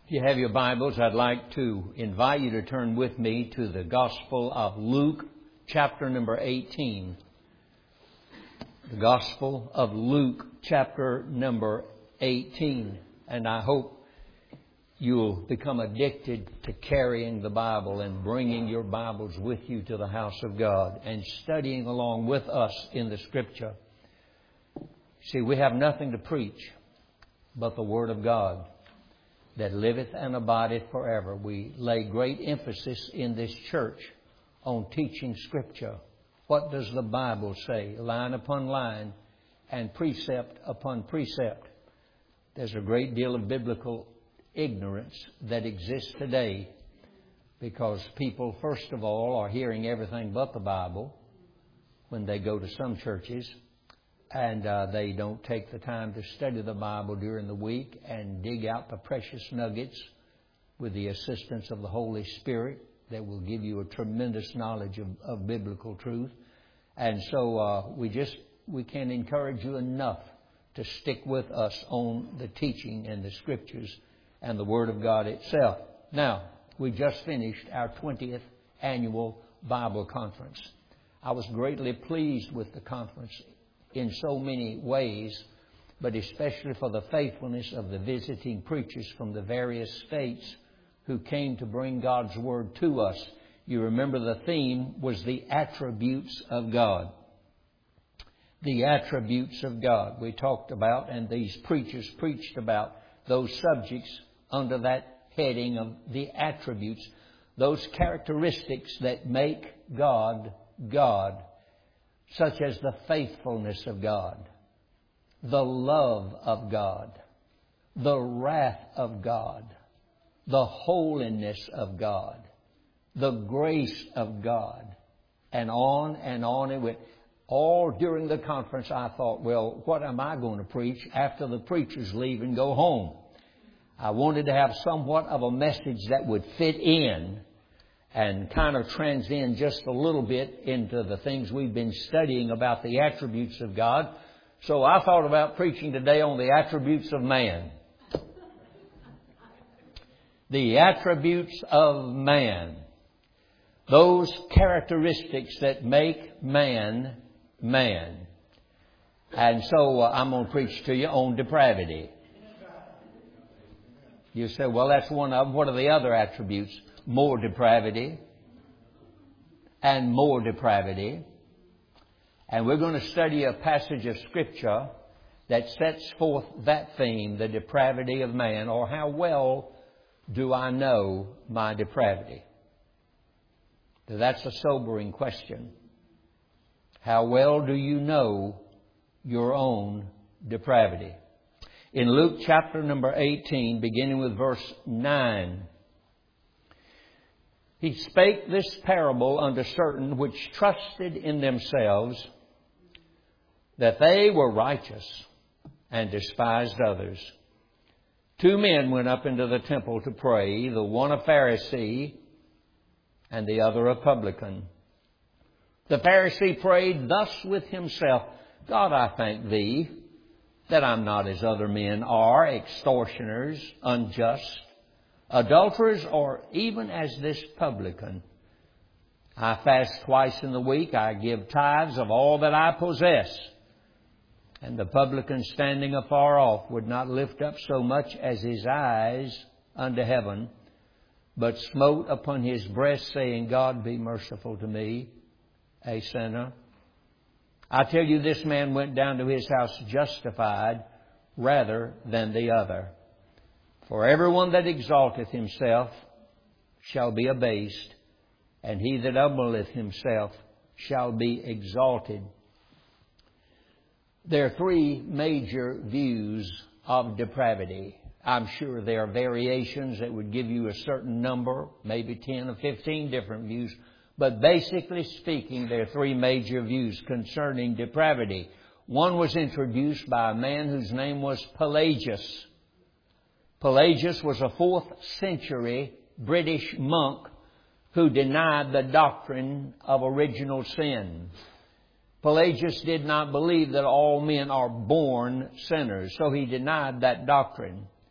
If you have your Bibles, I'd like to invite you to turn with me to the Gospel of Luke, chapter number 18. The Gospel of Luke, chapter number 18. And I hope you'll become addicted to carrying the Bible and bringing your Bibles with you to the house of God and studying along with us in the Scripture. See, we have nothing to preach but the Word of God that liveth and abideth forever. We lay great emphasis in this church on teaching Scripture. What does the Bible say? Line upon line and precept upon precept. There's a great deal of biblical ignorance that exists today because people, first of all, are hearing everything but the Bible when they go to some churches. And they don't take the time to study the Bible during the week and dig out the precious nuggets with the assistance of the Holy Spirit that will give you a tremendous knowledge of biblical truth. And so we can't encourage you enough to stick with us on the teaching and the Scriptures and the Word of God itself. Now, we just finished our 20th annual Bible conference. I was greatly pleased with the conference in so many ways, but especially for the faithfulness of the visiting preachers from the various states who came to bring God's Word to us. You remember the theme was the attributes of God. The attributes of God we talked about, and these preachers preached about those subjects under that heading of the attributes, those characteristics that make God, God. Such as the faithfulness of God, the love of God, the wrath of God, the holiness of God, the grace of God, and on and on it went. All during the conference I thought, well, what am I going to preach after the preachers leave and go home? I wanted to have somewhat of a message that would fit in and kind of transcend just a little bit into the things we've been studying about the attributes of God. So I thought about preaching today on the attributes of man. The attributes of man. Those characteristics that make man, man. And so I'm going to preach to you on depravity. You say, well, that's one of them. What are the other attributes? More depravity and more depravity. And we're going to study a passage of Scripture that sets forth that theme, the depravity of man, or how well do I know my depravity? That's a sobering question. How well do you know your own depravity? In Luke chapter number 18, beginning with verse 9, He spake this parable unto certain which trusted in themselves that they were righteous and despised others. 2 men went up into the temple to pray, the one a Pharisee and the other a publican. The Pharisee prayed thus with himself, God, I thank Thee that I'm not as other men are, extortioners, unjust, adulterers, or even as this publican. I fast twice in the week. I give tithes of all that I possess. And the publican, standing afar off, would not lift up so much as his eyes unto heaven, but smote upon his breast, saying, God, be merciful to me, a sinner. I tell you, this man went down to his house justified rather than the other. For everyone that exalteth himself shall be abased, and he that humbleth himself shall be exalted. There are 3 major views of depravity. I'm sure there are variations that would give you a certain number, maybe 10 or 15 different views. But basically speaking, there are 3 major views concerning depravity. One was introduced by a man whose name was Pelagius. Pelagius was a 4th century British monk who denied the doctrine of original sin. Pelagius did not believe that all men are born sinners, so he denied that doctrine.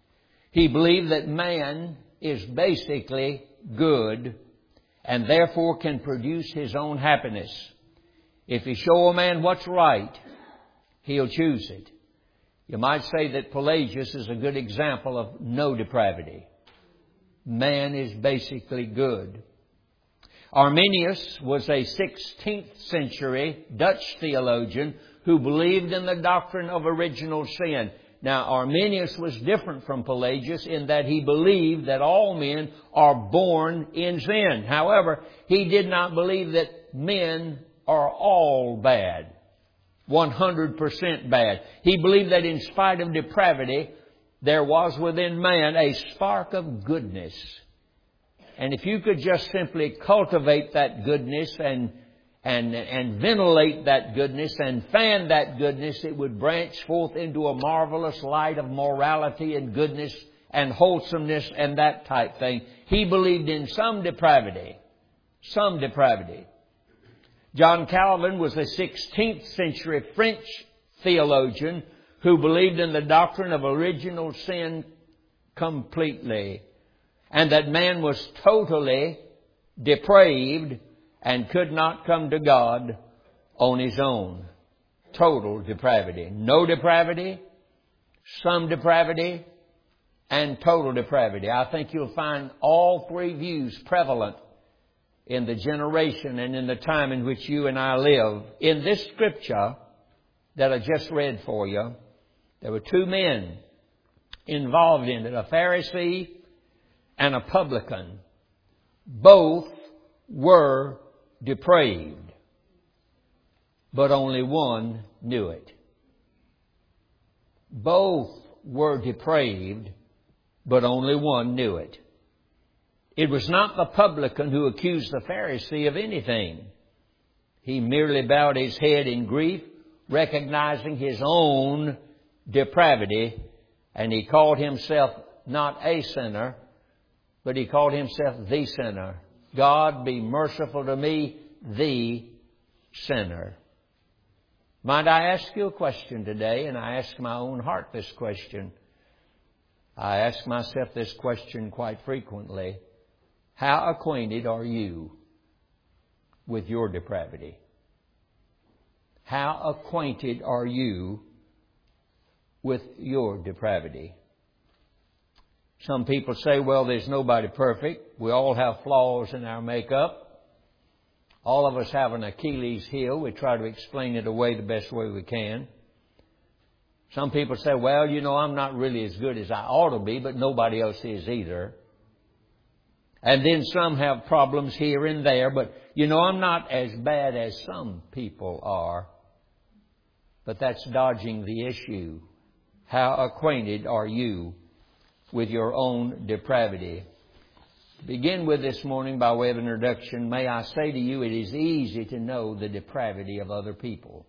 He believed that man is basically good and therefore can produce his own happiness. If you show a man what's right, he'll choose it. You might say that Pelagius is a good example of no depravity. Man is basically good. Arminius was a 16th century Dutch theologian who believed in the doctrine of original sin. Now, Arminius was different from Pelagius in that he believed that all men are born in sin. However, he did not believe that men are all bad, 100% bad. He believed that in spite of depravity, there was within man a spark of goodness. And if you could just simply cultivate that goodness and ventilate that goodness and fan that goodness, it would branch forth into a marvelous light of morality and goodness and wholesomeness and that type thing. He believed in some depravity. Some depravity. John Calvin was a 16th century French theologian who believed in the doctrine of original sin completely, and that man was totally depraved and could not come to God on his own. Total depravity. No depravity, some depravity, and total depravity. I think you'll find all three views prevalent in the generation and in the time in which you and I live. In this scripture that I just read for you, there were two men involved in it, a Pharisee and a publican. Both were depraved, but only one knew it. Both were depraved, but only one knew it. It was not the publican who accused the Pharisee of anything. He merely bowed his head in grief, recognizing his own depravity, and he called himself not a sinner, but he called himself the sinner. God, be merciful to me, the sinner. Might I ask you a question today? And I ask my own heart this question. I ask myself this question quite frequently. How acquainted are you with your depravity? How acquainted are you with your depravity? Some people say, well, there's nobody perfect. We all have flaws in our makeup. All of us have an Achilles heel. We try to explain it away the best way we can. Some people say, well, I'm not really as good as I ought to be, but nobody else is either. And then some have problems here and there, but I'm not as bad as some people are. But that's dodging the issue. How acquainted are you with your own depravity? To begin with this morning, by way of introduction, may I say to you, it is easy to know the depravity of other people.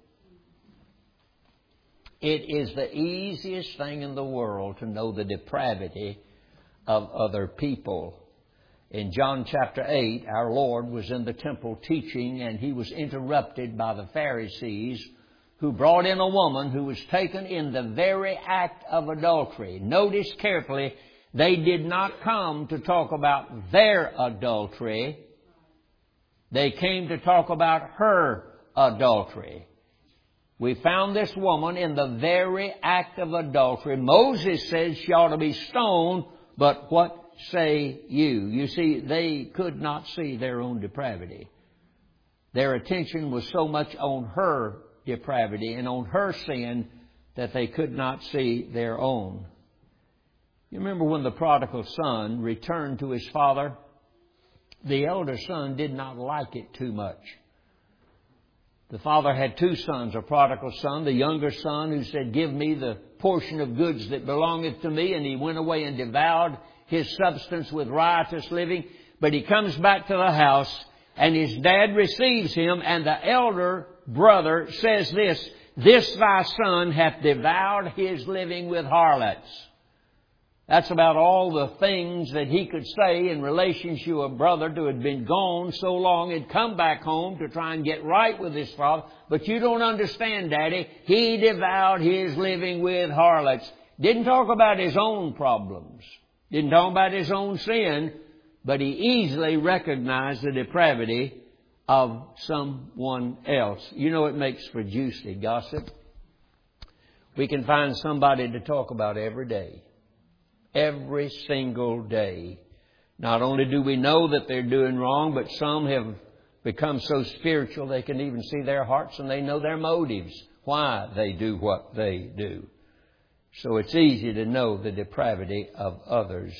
It is the easiest thing in the world to know the depravity of other people. In John chapter 8, our Lord was in the temple teaching, and He was interrupted by the Pharisees, who brought in a woman who was taken in the very act of adultery. Notice carefully, they did not come to talk about their adultery. They came to talk about her adultery. We found this woman in the very act of adultery. Moses says she ought to be stoned, but what say you? You see, they could not see their own depravity. Their attention was so much on her depravity and on her sin that they could not see their own. You remember when the prodigal son returned to his father? The elder son did not like it too much. The father had two sons, a prodigal son, the younger son who said, give me the portion of goods that belongeth to me. And he went away and devoured his substance with riotous living. But he comes back to the house and his dad receives him, and the elder brother says this thy son hath devoured his living with harlots. That's about all the things that he could say in relation to a brother who had been gone so long, had come back home to try and get right with his father. But you don't understand, Daddy. He devoured his living with harlots. Didn't talk about his own problems. Didn't talk about his own sin. But he easily recognized the depravity of someone else. You know, it makes for juicy gossip. We can find somebody to talk about every day. Every single day. Not only do we know that they're doing wrong, but some have become so spiritual they can even see their hearts and they know their motives, why they do what they do. So it's easy to know the depravity of others.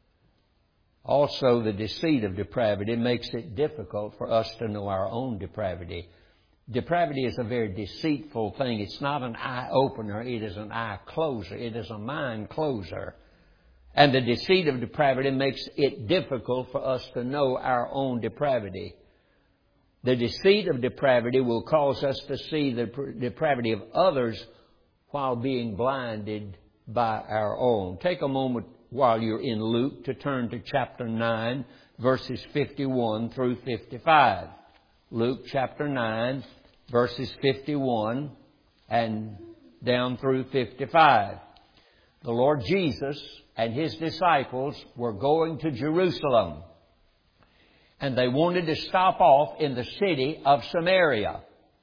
Also, the deceit of depravity makes it difficult for us to know our own depravity. Depravity is a very deceitful thing. It's not an eye opener. It is an eye closer. It is a mind closer. And the deceit of depravity makes it difficult for us to know our own depravity. The deceit of depravity will cause us to see the depravity of others while being blinded by our own. Take a moment while you're in Luke to turn to chapter 9, verses 51 through 55. Luke chapter 9, verses 51 and down through 55. The Lord Jesus and His disciples were going to Jerusalem. And they wanted to stop off in the city of Samaria.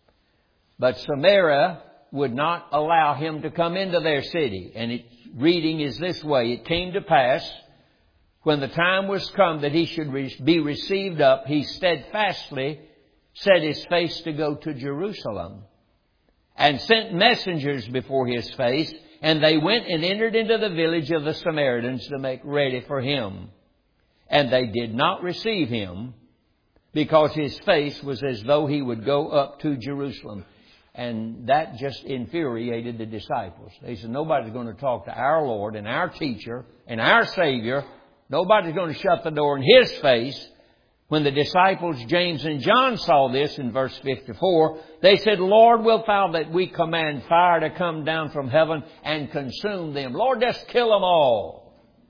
But Samaria would not allow Him to come into their city. And its reading is this way. It came to pass, when the time was come that He should be received up, He steadfastly set His face to go to Jerusalem, and sent messengers before His face, and they went and entered into the village of the Samaritans to make ready for Him. And they did not receive Him, because His face was as though He would go up to Jerusalem. And that just infuriated the disciples. They said, nobody's going to talk to our Lord and our teacher and our Savior. Nobody's going to shut the door in His face. When the disciples, James and John, saw this in verse 54, they said, Lord, wilt Thou that we command fire to come down from heaven and consume them? Lord, just kill them all.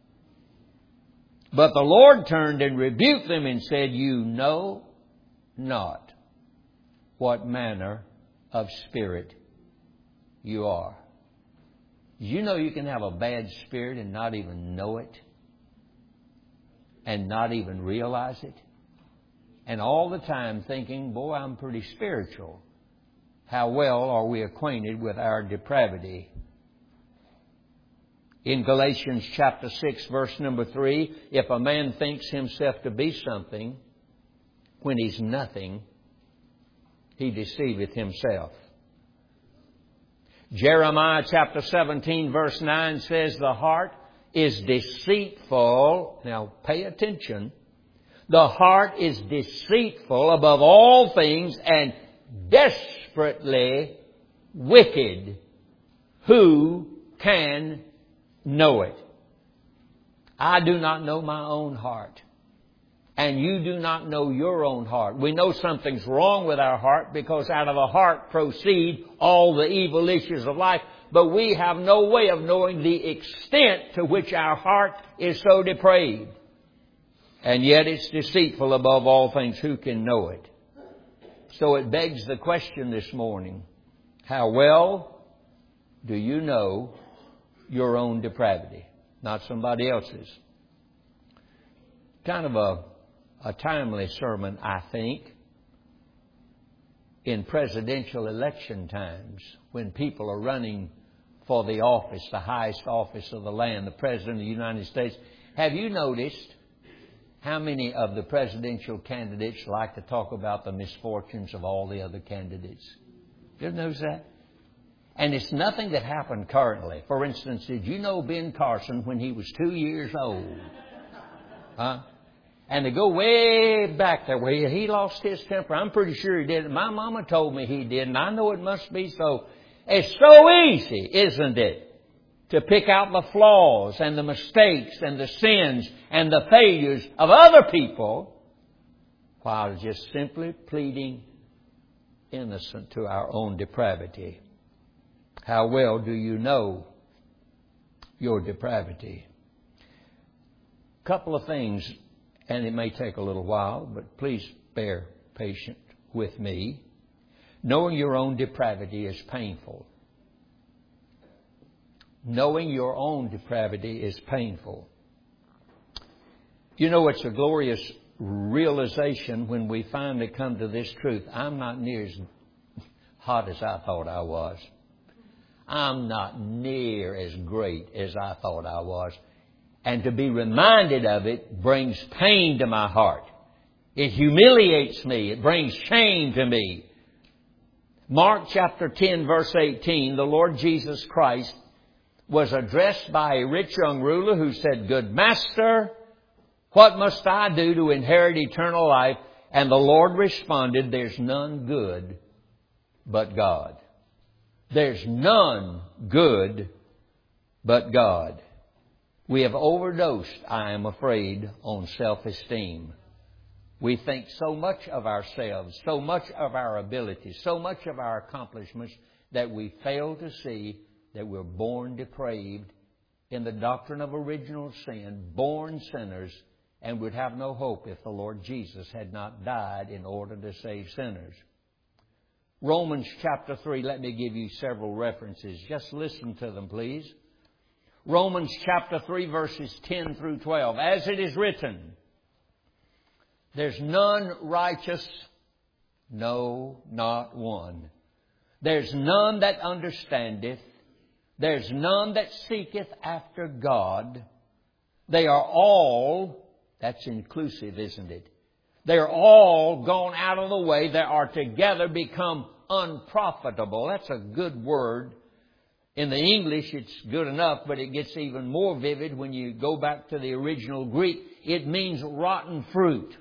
But the Lord turned and rebuked them and said, you know not what manner of spirit you are. You know you can have a bad spirit and not even know it, and not even realize it, and all the time thinking, boy, I'm pretty spiritual. How well are we acquainted with our depravity? In Galatians chapter 6, verse number 3, if a man thinks himself to be something when he's nothing, he deceiveth himself. Jeremiah chapter 17, verse 9 says, the heart is deceitful. Now pay attention. The heart is deceitful above all things and desperately wicked. Who can know it? I do not know my own heart. And you do not know your own heart. We know something's wrong with our heart because out of the heart proceed all the evil issues of life. But we have no way of knowing the extent to which our heart is so depraved. And yet it's deceitful above all things. Who can know it? So it begs the question this morning, how well do you know your own depravity? Not somebody else's. Kind of a timely sermon, I think, in presidential election times when people are running for the office, the highest office of the land, the President of the United States. Have you noticed how many of the presidential candidates like to talk about the misfortunes of all the other candidates? You ever notice that? And it's nothing that happened currently. For instance, did you know Ben Carson when he was 2 years old? Huh? And they go way back there where he lost his temper. I'm pretty sure he did. My mama told me he did, and I know it must be so. It's so easy, isn't it, to pick out the flaws and the mistakes and the sins and the failures of other people while just simply pleading innocent to our own depravity. How well do you know your depravity? A couple of things, and it may take a little while, but please bear patient with me. Knowing your own depravity is painful. knowing your own depravity is painful. You know, it's a glorious realization when we finally come to this truth. I'm not near as hot as I thought I was. I'm not near as great as I thought I was. And to be reminded of it brings pain to my heart. It humiliates me. It brings shame to me. Mark chapter 10, verse 18, the Lord Jesus Christ was addressed by a rich young ruler who said, "Good master, what must I do to inherit eternal life?" And the Lord responded, "There's none good but God." There's none good but God. We have overdosed, I am afraid, on self-esteem. We think so much of ourselves, so much of our abilities, so much of our accomplishments that we fail to see that we're born depraved in the doctrine of original sin, born sinners, and would have no hope if the Lord Jesus had not died in order to save sinners. Romans chapter 3, let me give you several references. Just listen to them, please. Romans chapter 3, verses 10 through 12. As it is written, "There's none righteous, no, not one. There's none that understandeth. There's none that seeketh after God. They are all," that's inclusive, isn't it? "They are all gone out of the way. They are together become unprofitable." That's a good word. In the English, it's good enough, but it gets even more vivid when you go back to the original Greek. It means rotten fruit.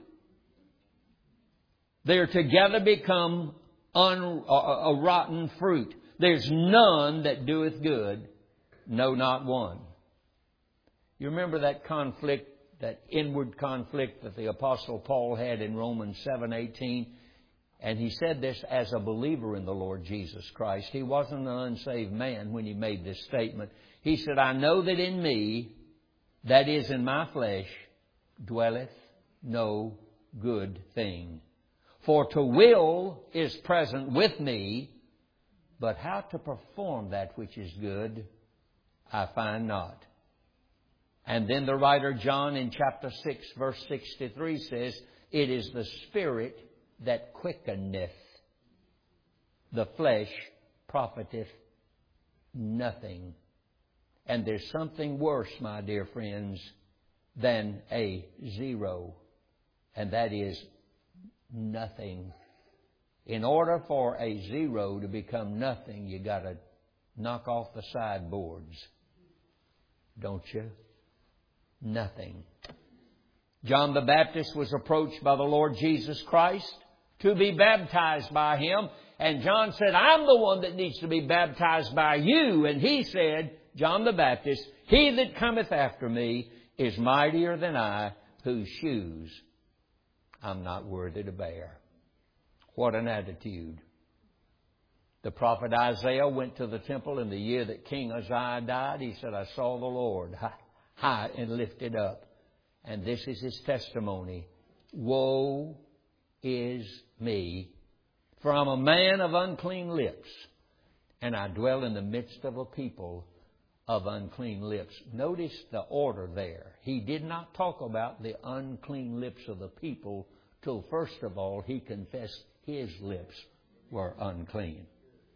They're together become a rotten fruit. There's none that doeth good, no, not one. You remember that conflict, that inward conflict that the Apostle Paul had in Romans 7:18? And he said this as a believer in the Lord Jesus Christ. He wasn't an unsaved man when he made this statement. He said, "I know that in me, that is in my flesh, dwelleth no good thing. For to will is present with me, but how to perform that which is good, I find not." And then the writer John in chapter 6, verse 63 says, "It is the Spirit that quickeneth. The flesh profiteth nothing." And there's something worse, my dear friends, than a zero. And that is nothing. In order for a zero to become nothing, you got to knock off the sideboards. Don't you? Nothing. John the Baptist was approached by the Lord Jesus Christ to be baptized by Him. And John said, "I'm the one that needs to be baptized by you." And he said, John the Baptist, "He that cometh after me is mightier than I, whose shoes I'm not worthy to bear." What an attitude. The prophet Isaiah went to the temple in the year that King Uzziah died. He said, "I saw the Lord high and lifted up." And this is his testimony. "Woe is me, for I'm a man of unclean lips, and I dwell in the midst of a people of unclean lips." Notice the order there. He did not talk about the unclean lips of the people till first of all he confessed his lips were unclean.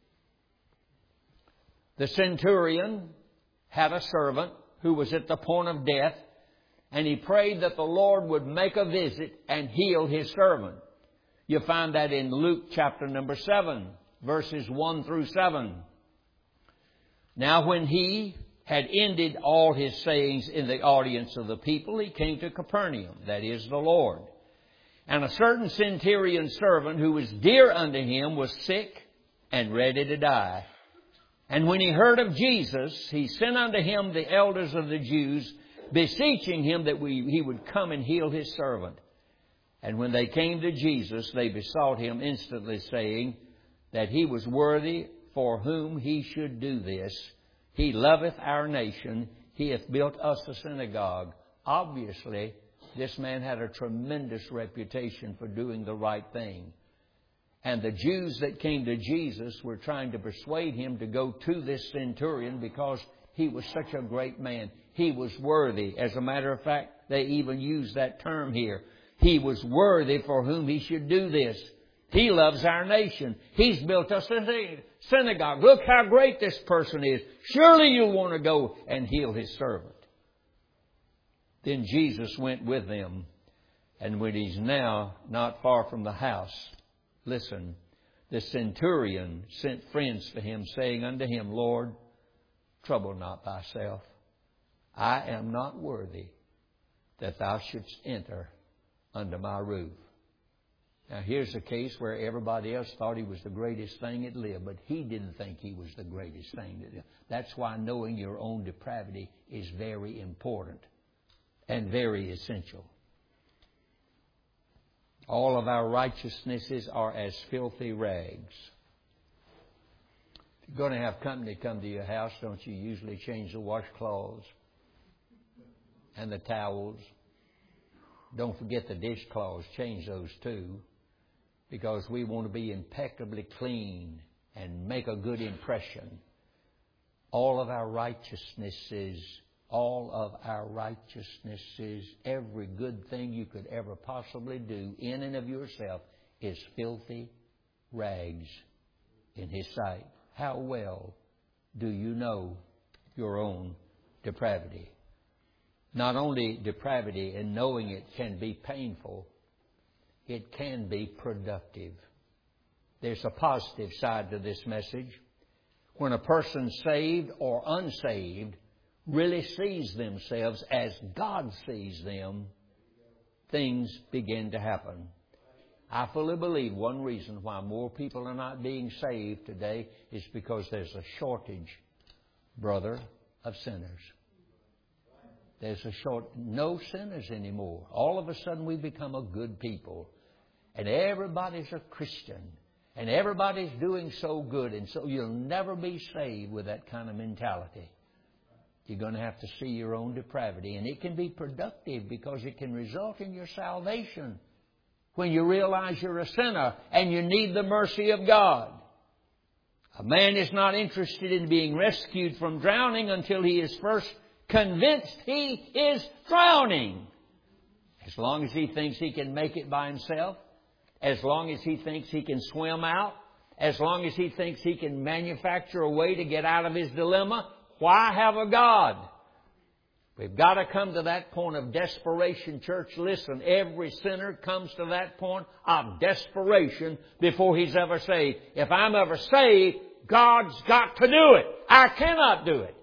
The centurion had a servant who was at the point of death, and he prayed that the Lord would make a visit and heal his servant. You find that in Luke chapter number 7, verses 1 through 7. "Now when he had ended all his sayings in the audience of the people, he came to Capernaum," that is the Lord. "And a certain centurion servant who was dear unto him was sick and ready to die. And when he heard of Jesus, he sent unto him the elders of the Jews, beseeching him that he would come and heal his servant. And when they came to Jesus, they besought him instantly, saying that he was worthy for whom he should do this. He loveth our nation. He hath built us a synagogue." Obviously, this man had a tremendous reputation for doing the right thing. And the Jews that came to Jesus were trying to persuade him to go to this centurion because He was such a great man. He was worthy. As a matter of fact, they even use that term here. He was worthy for whom He should do this. He loves our nation. He's built us a synagogue. Look how great this person is. Surely you'll want to go and heal His servant. Then Jesus went with them. And when He's now not far from the house, listen, the centurion sent friends to Him, saying unto Him, Lord, trouble not Thyself. I am not worthy that Thou shouldst enter under my roof. Now here's a case where everybody else thought He was the greatest thing that lived, but He didn't think He was the greatest thing that lived. That's why knowing your own depravity is very important and very essential. All of our righteousnesses are as filthy rags. If you're going to have company come to your house, don't you usually change the washcloths and the towels? Don't forget the dishcloths. Change those too. Because we want to be impeccably clean and make a good impression. All of our righteousnesses, every good thing you could ever possibly do in and of yourself is filthy rags in His sight. How well do you know your own depravity? Not only depravity, and knowing it can be painful, it can be productive. There's a positive side to this message. When a person saved or unsaved really sees themselves as God sees them, things begin to happen. I fully believe one reason why more people are not being saved today is because there's a shortage, brother, of sinners. There's no sinners anymore. All of a sudden we become a good people. And everybody's a Christian. And everybody's doing so good. And so you'll never be saved with that kind of mentality. You're going to have to see your own depravity. And it can be productive because it can result in your salvation. When you realize you're a sinner and you need the mercy of God. A man is not interested in being rescued from drowning until he is first convinced he is drowning. As long as he thinks he can make it by himself, as long as he thinks he can swim out, as long as he thinks he can manufacture a way to get out of his dilemma, why have a God? We've got to come to that point of desperation, church. Listen, every sinner comes to that point of desperation before he's ever saved. If I'm ever saved, God's got to do it. I cannot do it.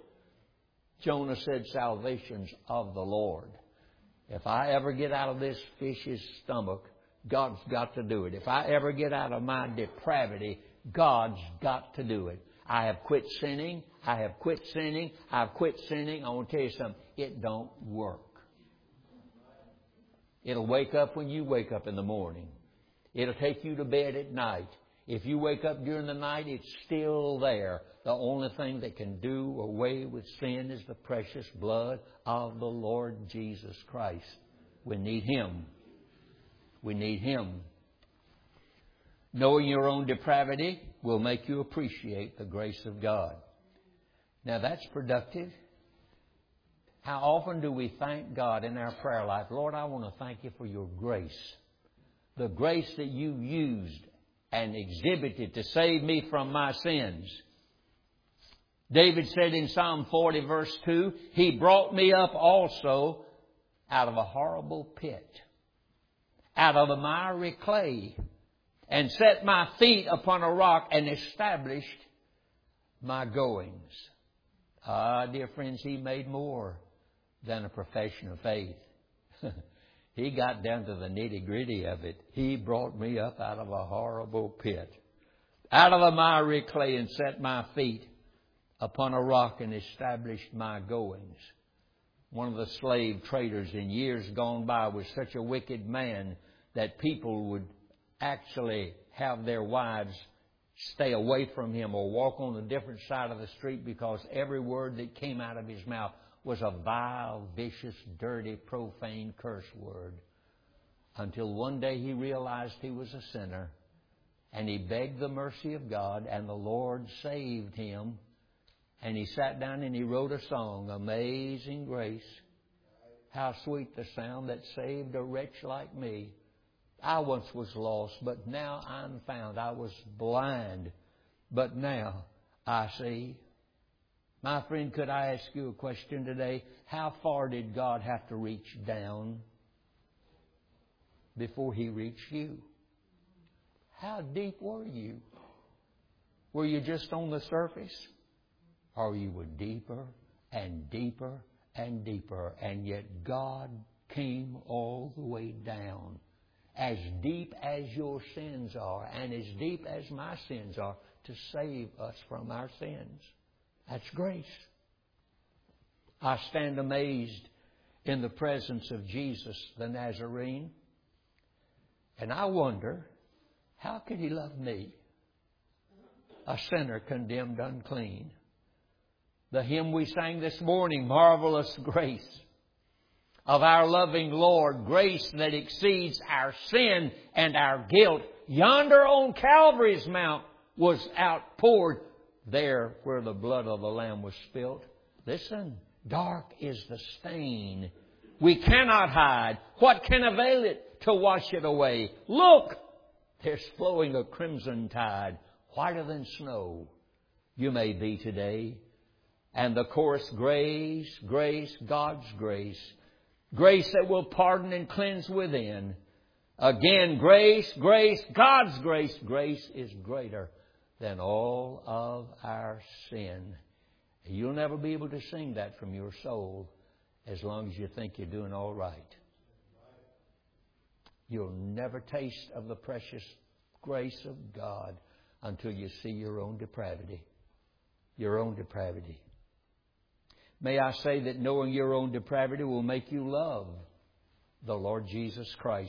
Jonah said, salvation's of the Lord. If I ever get out of this fish's stomach, God's got to do it. If I ever get out of my depravity, God's got to do it. I have quit sinning. I've quit sinning. I want to tell you something. It don't work. It'll wake up when you wake up in the morning. It'll take you to bed at night. If you wake up during the night, it's still there. The only thing that can do away with sin is the precious blood of the Lord Jesus Christ. We need Him. We need Him. Knowing your own depravity will make you appreciate the grace of God. Now that's productive. How often do we thank God in our prayer life? Lord, I want to thank You for Your grace. The grace that You used and exhibited to save me from my sins. David said in Psalm 40 verse 2, He brought me up also out of a horrible pit, out of the miry clay, and set my feet upon a rock and established my goings. Ah, dear friends, He made more than a profession of faith. He got down to the nitty-gritty of it. He brought me up out of a horrible pit, out of the miry clay, and set my feet upon a rock and established my goings. One of the slave traders in years gone by was such a wicked man that people would actually have their wives stay away from him or walk on a different side of the street because every word that came out of his mouth was a vile, vicious, dirty, profane curse word. Until one day he realized he was a sinner and he begged the mercy of God and the Lord saved him And he sat down and he wrote a song, Amazing Grace. How sweet the sound that saved a wretch like me. I once was lost, but now I'm found. I was blind, but now I see. My friend, could I ask you a question today? How far did God have to reach down before He reached you? How deep were you? Were you just on the surface? Or you were deeper and deeper and deeper, and yet God came all the way down, as deep as your sins are, and as deep as my sins are, to save us from our sins. That's grace. I stand amazed in the presence of Jesus the Nazarene, and I wonder, how could He love me, a sinner condemned unclean? The hymn we sang this morning, Marvelous Grace of our loving Lord, grace that exceeds our sin and our guilt, yonder on Calvary's Mount was outpoured, there where the blood of the Lamb was spilt. Listen, dark is the stain. We cannot hide. What can avail it to wash it away? Look, there's flowing a crimson tide, whiter than snow. You may be today. And the chorus, grace, grace, God's grace. Grace that will pardon and cleanse within. Again, grace, grace, God's grace. Grace is greater than all of our sin. You'll never be able to sing that from your soul as long as you think you're doing all right. You'll never taste of the precious grace of God until you see your own depravity. Your own depravity. May I say that knowing your own depravity will make you love the Lord Jesus Christ.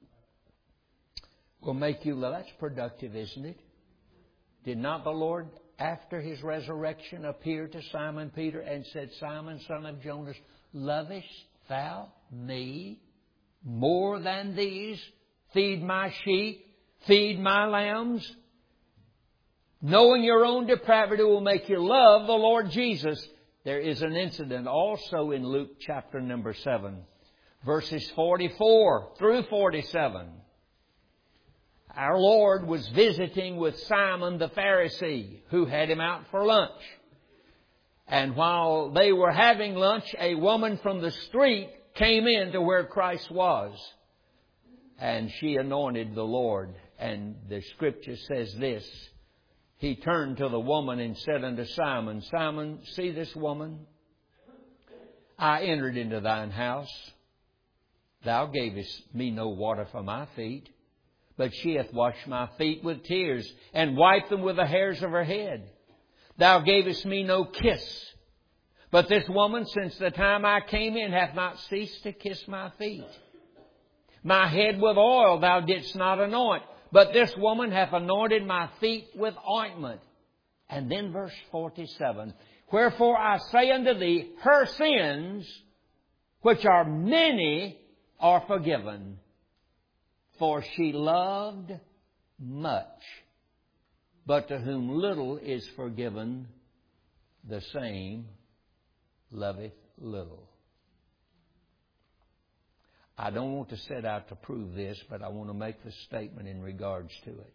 Will make you love. That's productive, isn't it? Did not the Lord, after His resurrection, appear to Simon Peter and said, Simon, son of Jonas, lovest thou me more than these? Feed my sheep, feed my lambs. Knowing your own depravity will make you love the Lord Jesus. There is an incident also in Luke chapter number 7, verses 44 through 47. Our Lord was visiting with Simon the Pharisee, who had Him out for lunch. And while they were having lunch, a woman from the street came in to where Christ was. And she anointed the Lord. And the Scripture says this. He turned to the woman and said unto Simon, Simon, see this woman? I entered into thine house. Thou gavest me no water for my feet, but she hath washed my feet with tears and wiped them with the hairs of her head. Thou gavest me no kiss, but this woman, since the time I came in, hath not ceased to kiss my feet. My head with oil thou didst not anoint, but this woman hath anointed my feet with ointment. And then verse 47. Wherefore I say unto thee, her sins, which are many, are forgiven. For she loved much. But to whom little is forgiven, the same loveth little. I don't want to set out to prove this, but I want to make this statement in regards to it.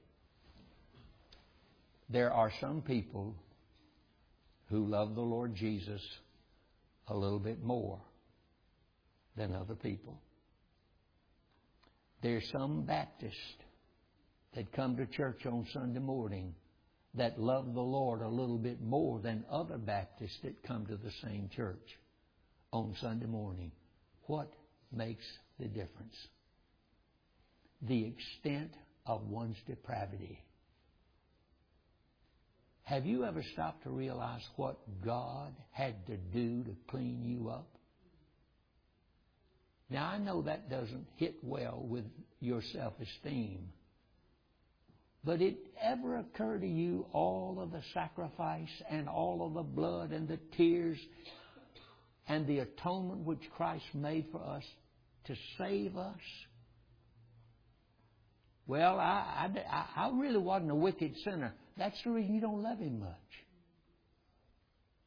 There are some people who love the Lord Jesus a little bit more than other people. There's some Baptists that come to church on Sunday morning that love the Lord a little bit more than other Baptists that come to the same church on Sunday morning. What makes the difference? The extent of one's depravity. Have you ever stopped to realize what God had to do to clean you up? Now, I know that doesn't hit well with your self-esteem. But it ever occur to you all of the sacrifice and all of the blood and the tears and the atonement which Christ made for us to save us? Well, I really wasn't a wicked sinner. That's the reason you don't love Him much.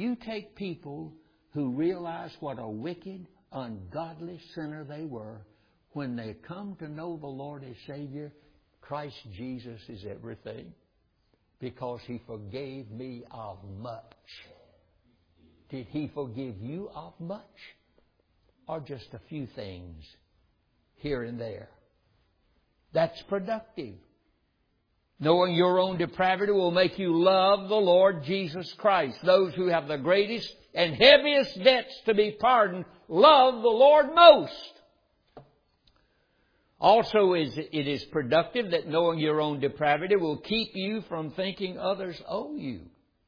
You take people who realize what a wicked, ungodly sinner they were. When they come to know the Lord as Savior, Christ Jesus is everything. Because He forgave me of much. Did He forgive you of much? Or just a few things here and there? That's productive. Knowing your own depravity will make you love the Lord Jesus Christ. Those who have the greatest and heaviest debts to be pardoned love the Lord most. Also, it is productive that knowing your own depravity will keep you from thinking others owe you.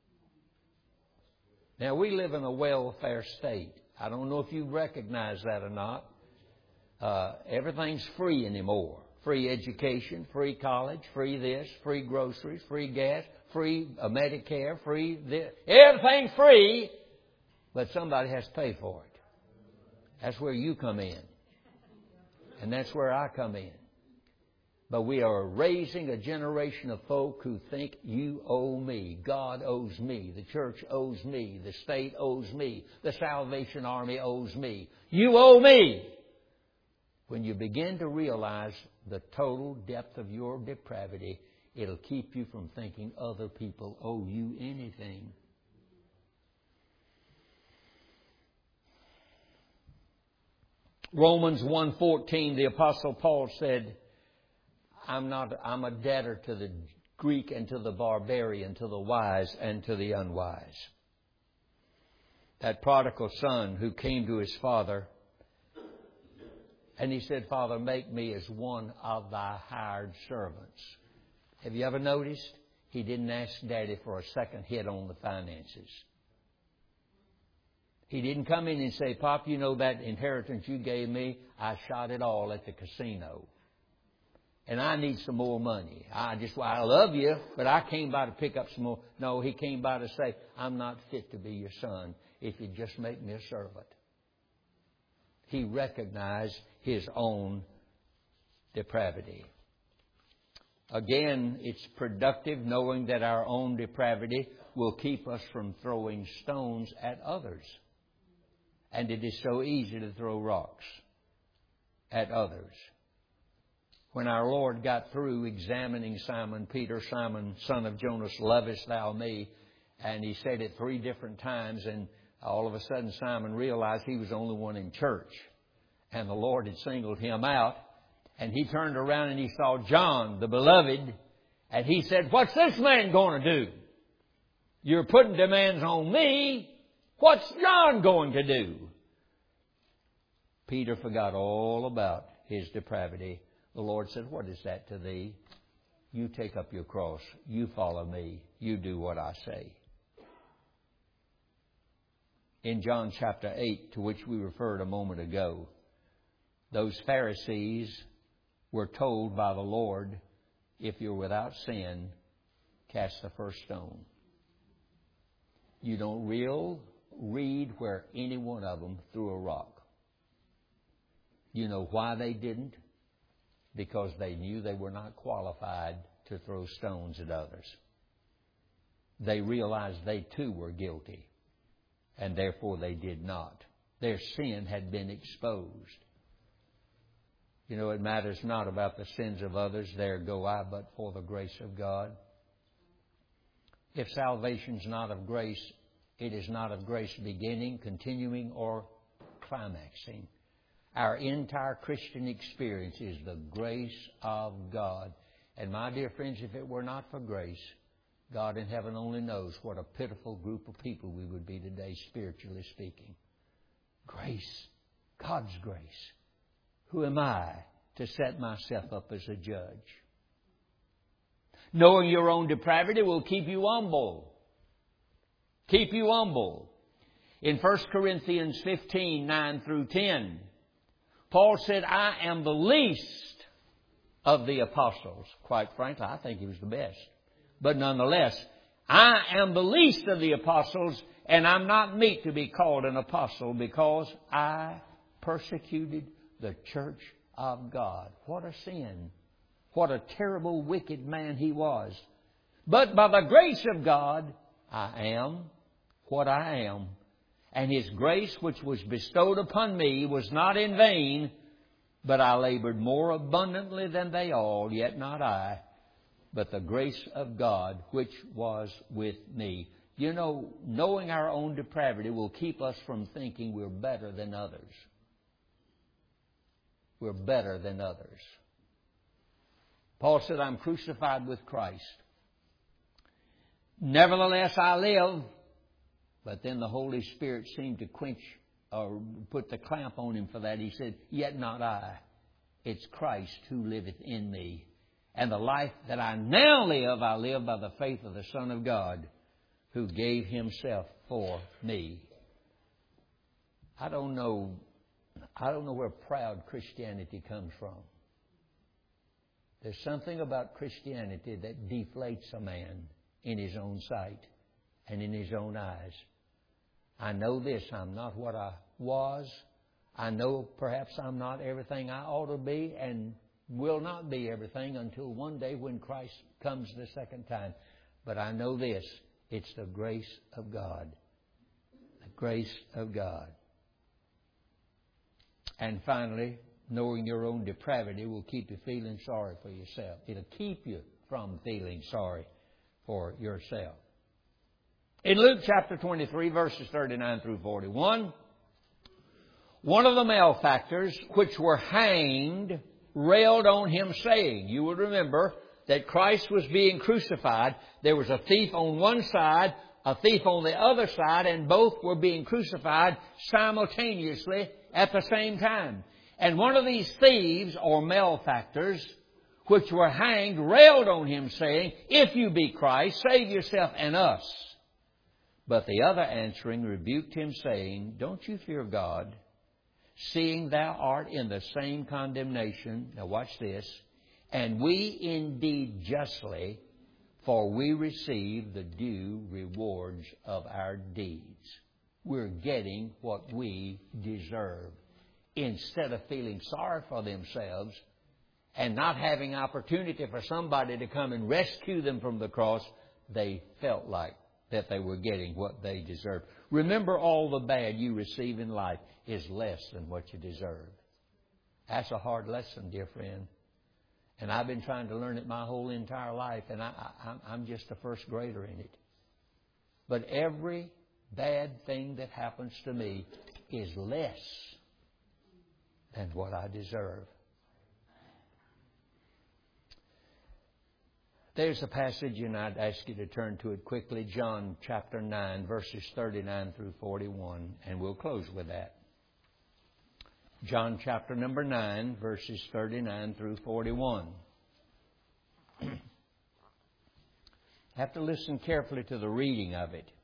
Now, we live in a welfare state. I don't know if you recognize that or not. Everything's free anymore. Free education, free college, free this, free groceries, free gas, free Medicare, free this. Everything's free, but somebody has to pay for it. That's where you come in. And that's where I come in. But we are raising a generation of folk who think you owe me. God owes me. The church owes me. The state owes me. The Salvation Army owes me. You owe me. When you begin to realize the total depth of your depravity, it'll keep you from thinking other people owe you anything. Romans 1:14, the Apostle Paul said, I'm a debtor to the Greek and to the barbarian, to the wise and to the unwise. That prodigal son who came to his father, and he said, Father, make me as one of thy hired servants. Have you ever noticed? He didn't ask Daddy for a second hit on the finances. He didn't come in and say, Pop, you know that inheritance you gave me? I shot it all at the casino. And I need some more money. I love you, but I came by to pick up some more. No, He came by to say, I'm not fit to be your son if you just make me a servant. He recognized his own depravity. Again, it's productive knowing that our own depravity will keep us from throwing stones at others. And it is so easy to throw rocks at others. When our Lord got through examining Simon Peter, Simon, son of Jonas, lovest thou me? And He said it 3 different times, and all of a sudden Simon realized he was the only one in church. And the Lord had singled him out. And he turned around and he saw John, the beloved. And he said, what's this man going to do? You're putting demands on me. What's John going to do? Peter forgot all about his depravity. The Lord said, what is that to thee? You take up your cross. You follow me. You do what I say. In John chapter 8, to which we referred a moment ago, those Pharisees were told by the Lord, if you're without sin, cast the first stone. You don't read where any one of them threw a rock. You know why they didn't? Because they knew they were not qualified to throw stones at others. They realized they too were guilty, and therefore they did not. Their sin had been exposed. You know, it matters not about the sins of others, there go I, but for the grace of God. If salvation's not of grace, it is not of grace beginning, continuing, or climaxing. Our entire Christian experience is the grace of God. And my dear friends, if it were not for grace, God in heaven only knows what a pitiful group of people we would be today, spiritually speaking. Grace. God's grace. Who am I to set myself up as a judge? Knowing your own depravity will keep you humble. Keep you humble. In 1 Corinthians 15, 9 through 10, Paul said, I am the least of the apostles. Quite frankly, I think he was the best. But nonetheless, I am the least of the apostles, and I'm not meet to be called an apostle because I persecuted the church of God. What a sin. What a terrible, wicked man he was. But by the grace of God, I am what I am. And His grace which was bestowed upon me was not in vain, but I labored more abundantly than they all, yet not I, but the grace of God which was with me. You know, knowing our own depravity will keep us from thinking we're better than others. We're better than others. Paul said, I'm crucified with Christ. Nevertheless I live. But then the Holy Spirit seemed to quench or put the clamp on him for that. He said, yet not I. It's Christ who liveth in me. And the life that I now live, I live by the faith of the Son of God, who gave Himself for me. I don't know where proud Christianity comes from. There's something about Christianity that deflates a man in his own sight and in his own eyes. I know this, I'm not what I was. I know perhaps I'm not everything I ought to be and will not be everything until one day when Christ comes the second time. But I know this, it's the grace of God. The grace of God. And finally, knowing your own depravity will keep you feeling sorry for yourself. It'll keep you from feeling sorry for yourself. In Luke chapter 23, verses 39 through 41, one of the malefactors which were hanged railed on Him, saying, you will remember that Christ was being crucified. There was a thief on one side, a thief on the other side, and both were being crucified simultaneously at the same time. And one of these thieves or malefactors which were hanged railed on Him, saying, if you be Christ, save yourself and us. But the other answering rebuked him, saying, don't you fear God, seeing thou art in the same condemnation. Now watch this. And we indeed justly, for we receive the due rewards of our deeds. We're getting what we deserve. Instead of feeling sorry for themselves and not having opportunity for somebody to come and rescue them from the cross, they felt like that they were getting what they deserved. Remember, all the bad you receive in life is less than what you deserve. That's a hard lesson, dear friend. And I've been trying to learn it my whole entire life, and I'm just a first grader in it. But every bad thing that happens to me is less than what I deserve. There's a passage, and I'd ask you to turn to it quickly. John chapter 9, verses 39 through 41, and we'll close with that. John chapter number 9, verses 39 through 41. Have to listen carefully to the reading of it.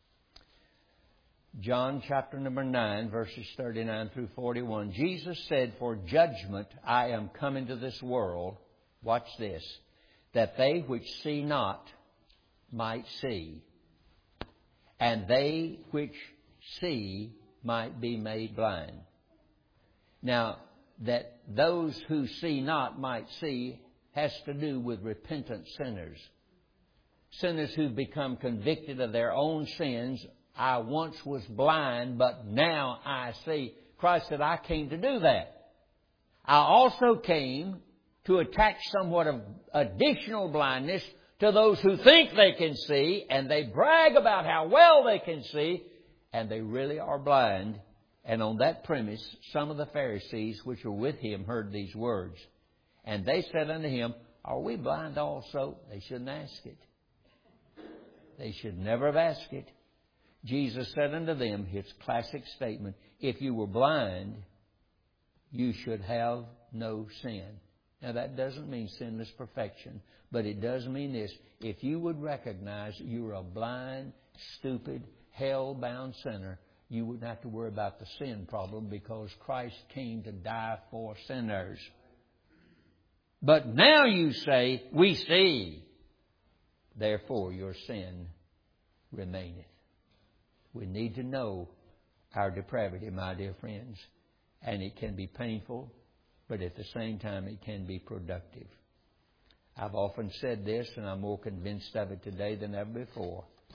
John chapter number 9, verses 39 through 41. Jesus said, for judgment I am come into this world. Watch this. That they which see not might see, and they which see might be made blind. Now, that those who see not might see has to do with repentant sinners. Sinners who've become convicted of their own sins. I once was blind, but now I see. Christ said, I came to do that. I also came to attach somewhat of additional blindness to those who think they can see, and they brag about how well they can see, and they really are blind. And on that premise, some of the Pharisees which were with Him heard these words. And they said unto Him, are we blind also? They shouldn't ask it. They should never have asked it. Jesus said unto them, His classic statement, if you were blind, you should have no sin. Now, that doesn't mean sinless perfection, but it does mean this. If you would recognize you're a blind, stupid, hell-bound sinner, you wouldn't have to worry about the sin problem because Christ came to die for sinners. But now you say, we see, therefore your sin remaineth. We need to know our depravity, my dear friends, and it can be painful, but at the same time it can be productive. I've often said this, and I'm more convinced of it today than ever before.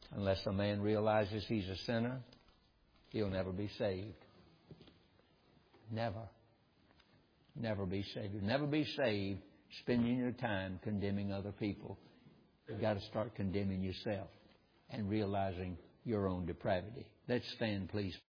Unless a man realizes he's a sinner, he'll never be saved. Never. Never be saved. You'll never be saved spending your time condemning other people. You've got to start condemning yourself and realizing your own depravity. Let's stand, please.